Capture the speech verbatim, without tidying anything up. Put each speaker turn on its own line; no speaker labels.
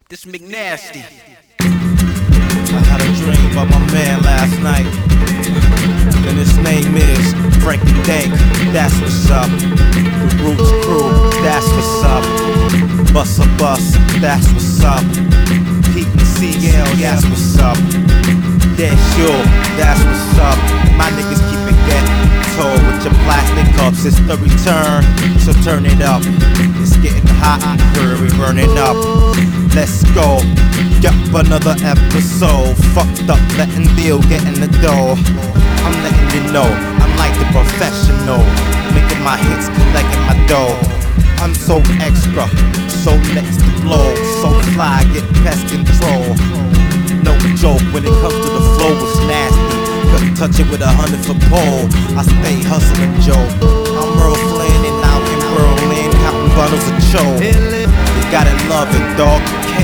This McNasty.
I had a dream about my man last night, and his name is Frankie Dank. That's what's up. The Roots Crew. That's what's up. Busta Bus. That's what's up. Pete and C L. That's what's up. That's you. That's what's up. My niggas keep it getting told with your plastic cups. It's the return, so turn it up. It's getting hot, hurry, burning up. Let's go. Yup, another episode. Fucked up, letting deal, getting the dough. I'm letting you know, I'm like the professional, making my hits, collecting my dough. I'm so extra, so next to blow, so fly, get pest control. No joke, when it comes to the flow, it's nasty. Couldn't touch it with a hundred foot pole. I stay hustling, Joe. I'm Earl Flynn and out in Berlin, counting bundles of Cho. You gotta love it, dog.